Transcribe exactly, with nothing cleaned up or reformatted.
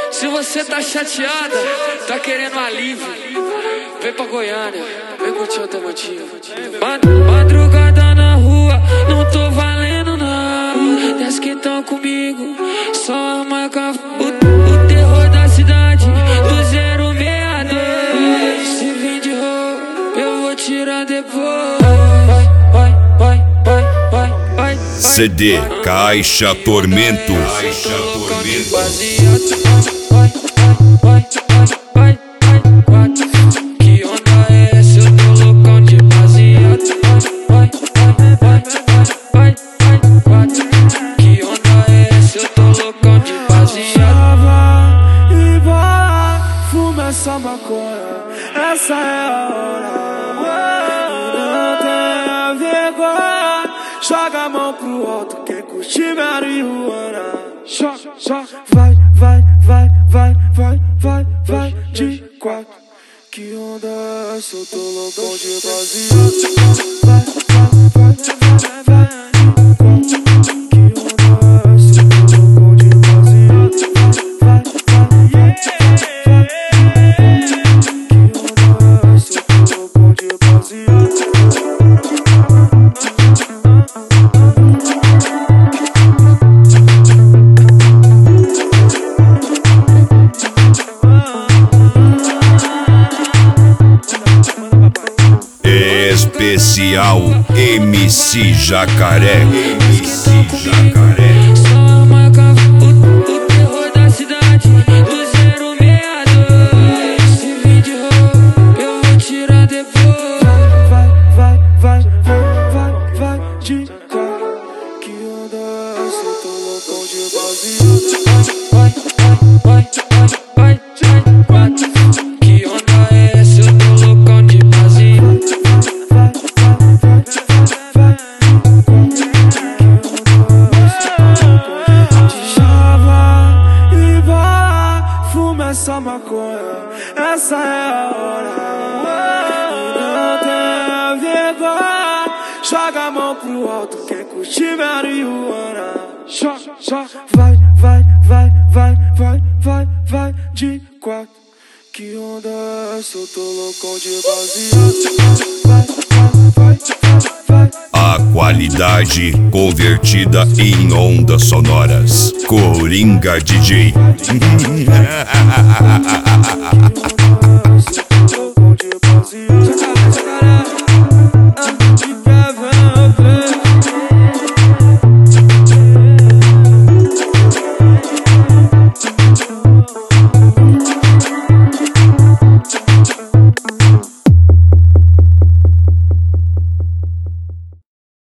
Se você tá chateada, tá querendo alívio, vem pra Goiânia, vem curtir automotivo. Madrugada na rua, não tô valendo não. Desce que tão comigo, só arma com a... o, o terror da cidade, do zero seis dois. Se vir de roupa, eu vou tirar depois. Vai, vai, vai, vai, vai. C D Caixa Tormento. Caixa Tormento. Vai, vai, vai, vai, vai. Que onda é essa? Eu tô loucão de baseado. Vai, vai, vai, vai, vai, vai. Que onda é essa? Eu tô loucão de baseado. E vai, fuma essa maconha, essa é a hora. Não tenha vergonha, joga a mão pro alto, quem curtir marihuana. Joga, joga, vai, vai, vai, vai, vai, vai, vai, de quatro. Que onda é essa? Eu tô loucão de baseado. Vai, vai, vai, vai, vai, de quatro. Que onda é essa? Eu tô loucão de baseado. Vai, vai, vai, vai, que onda é essa? Eu tô loucão de baseado. Especial M C Jacaré. M C Jacaré. Só marca o, o terror da cidade, do zero seis dois. Se vir de roupa, eu vou tirar depois. Vai, vai, vai, vai, vai, vai, de quatro. Que onda é essa? Eu tô loucão de baseado. Vai, vai, vai, vai, vai, vai. Que onda é essa? Eu tô loucão de baseado. Vai, vai, vai, vai, chava e vai, fuma essa maconha, essa é a hora. Não tenha vergonha, joga a mão pro alto, quem curtir marihuana. Joga, joga, vai, vai, vai, vai, vai, vai, vai, de quatro. Que onda é essa? Eu tô loucão de baseado. Vai, vai, vai, vai. A qualidade convertida em ondas sonoras. Coringa D J.